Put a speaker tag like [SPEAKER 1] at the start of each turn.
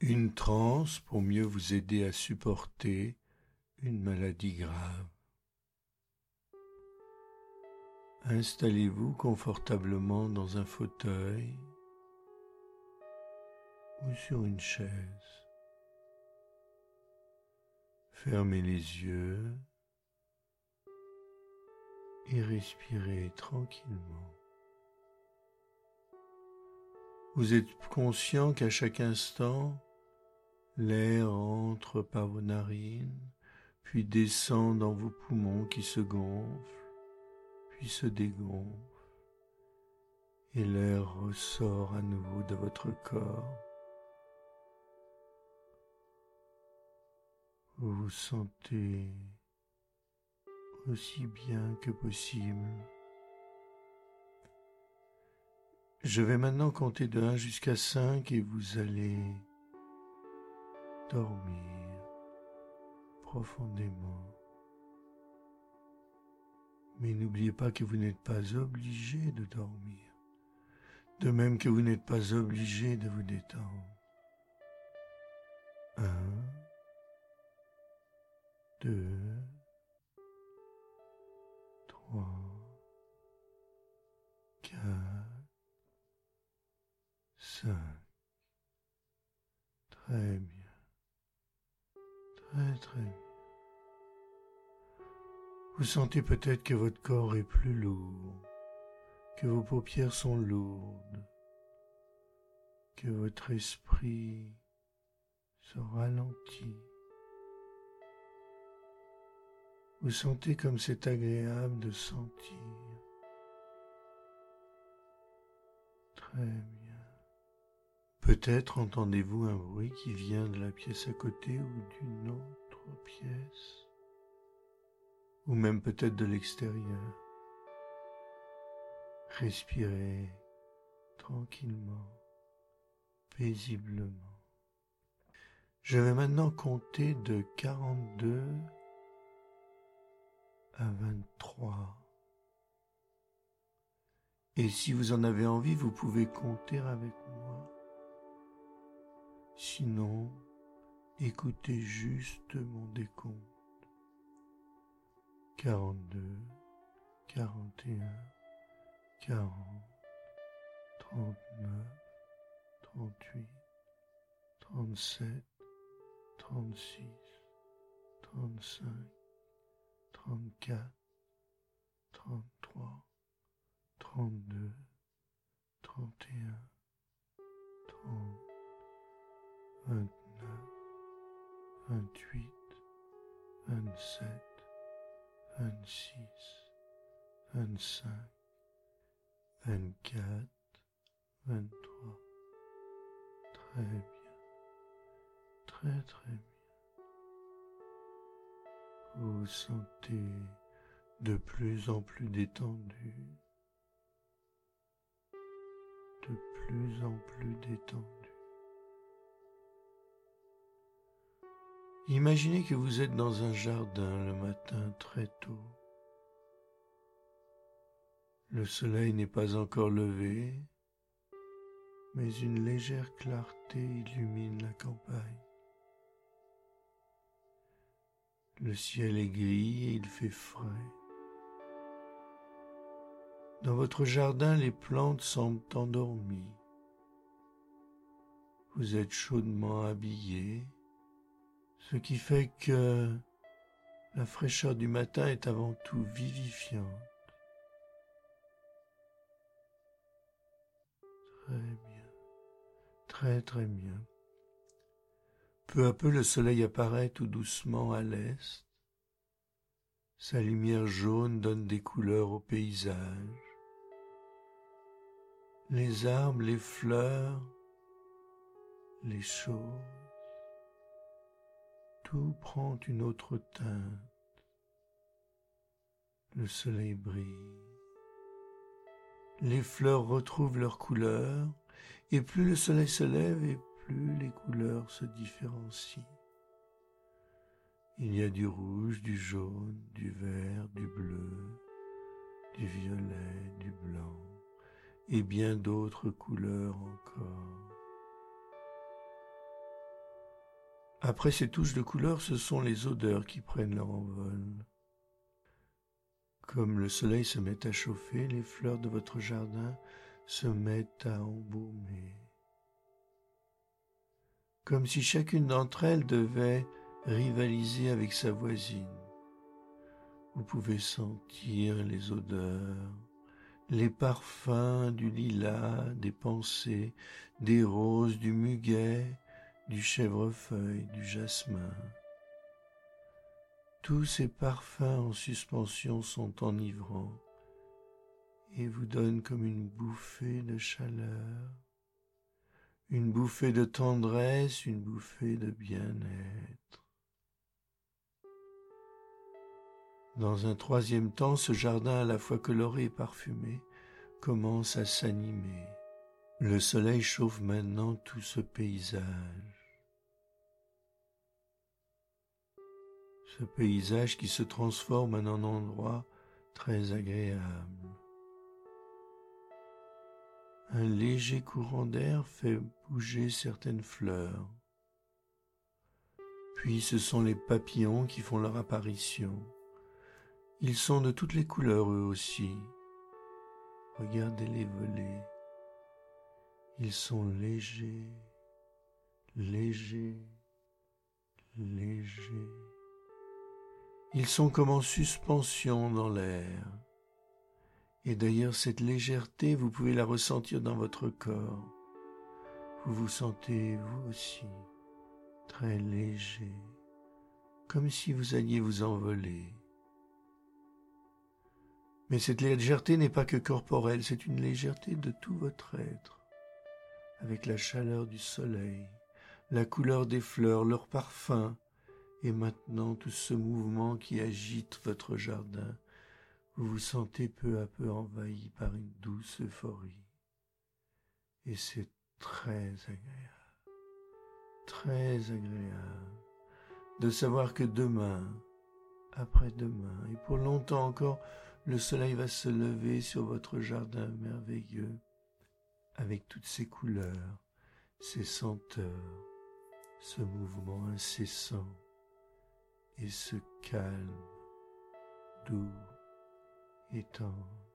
[SPEAKER 1] Une transe pour mieux vous aider à supporter une maladie grave. Installez-vous confortablement dans un fauteuil ou sur une chaise. Fermez les yeux et respirez tranquillement. Vous êtes conscient qu'à chaque instant, l'air entre par vos narines, puis descend dans vos poumons qui se gonflent, puis se dégonflent, et l'air ressort à nouveau de votre corps. Vous vous sentez aussi bien que possible. Je vais maintenant compter de 1 jusqu'à 5 et vous allez dormir profondément. Mais n'oubliez pas que vous n'êtes pas obligé de dormir, de même que vous n'êtes pas obligé de vous détendre. 1, 2, 3, 4, 5. Très bien. Très bien. Vous sentez peut-être que votre corps est plus lourd, que vos paupières sont lourdes, que votre esprit se ralentit. Vous sentez comme c'est agréable de sentir. Très bien. Peut-être entendez-vous un bruit qui vient de la pièce à côté ou d'une autre pièce, ou même peut-être de l'extérieur. Respirez tranquillement, paisiblement. Je vais maintenant compter de 42 à 23. Et si vous en avez envie, vous pouvez compter avec moi. Sinon, écoutez juste mon décompte. 42, 41, 40, 39, 38, 37, 36, 35, 34, 33, 32, 31, 30, 29, 28, 27, 26, 25, 24, 23. Très bien. Très bien. Vous vous sentez de plus en plus détendu. De plus en plus détendu. Imaginez que vous êtes dans un jardin le matin très tôt. Le soleil n'est pas encore levé, mais une légère clarté illumine la campagne. Le ciel est gris et il fait frais. Dans votre jardin, les plantes semblent endormies. Vous êtes chaudement habillé, ce qui fait que la fraîcheur du matin est avant tout vivifiante. Très bien, très bien. Peu à peu, le soleil apparaît tout doucement à l'est. Sa lumière jaune donne des couleurs au paysage. Les arbres, les fleurs, les choses, tout prend une autre teinte. Le soleil brille. Les fleurs retrouvent leur couleur, et plus le soleil se lève, et plus les couleurs se différencient. Il y a du rouge, du jaune, du vert, du bleu, du violet, du blanc, et bien d'autres couleurs encore. Après ces touches de couleur, ce sont les odeurs qui prennent leur envol. Comme le soleil se met à chauffer, les fleurs de votre jardin se mettent à embaumer. Comme si chacune d'entre elles devait rivaliser avec sa voisine. Vous pouvez sentir les odeurs, les parfums du lilas, des pensées, des roses, du muguet, du chèvrefeuille, du jasmin. Tous ces parfums en suspension sont enivrants et vous donnent comme une bouffée de chaleur, une bouffée de tendresse, une bouffée de bien-être. Dans un troisième temps, ce jardin à la fois coloré et parfumé commence à s'animer. Le soleil chauffe maintenant tout ce paysage. Ce paysage qui se transforme en un endroit très agréable. Un léger courant d'air fait bouger certaines fleurs. Puis ce sont les papillons qui font leur apparition. Ils sont de toutes les couleurs eux aussi. Regardez-les voler. Ils sont légers, légers, légers. Ils sont comme en suspension dans l'air. Et d'ailleurs, cette légèreté, vous pouvez la ressentir dans votre corps. Vous vous sentez, vous aussi, très léger, comme si vous alliez vous envoler. Mais cette légèreté n'est pas que corporelle, c'est une légèreté de tout votre être, avec la chaleur du soleil, la couleur des fleurs, leur parfum, et maintenant tout ce mouvement qui agite votre jardin. Vous vous sentez peu à peu envahi par une douce euphorie. Et c'est très agréable de savoir que demain, après-demain, et pour longtemps encore, le soleil va se lever sur votre jardin merveilleux, avec toutes ses couleurs, ses senteurs, ce mouvement incessant et ce calme doux et tendre.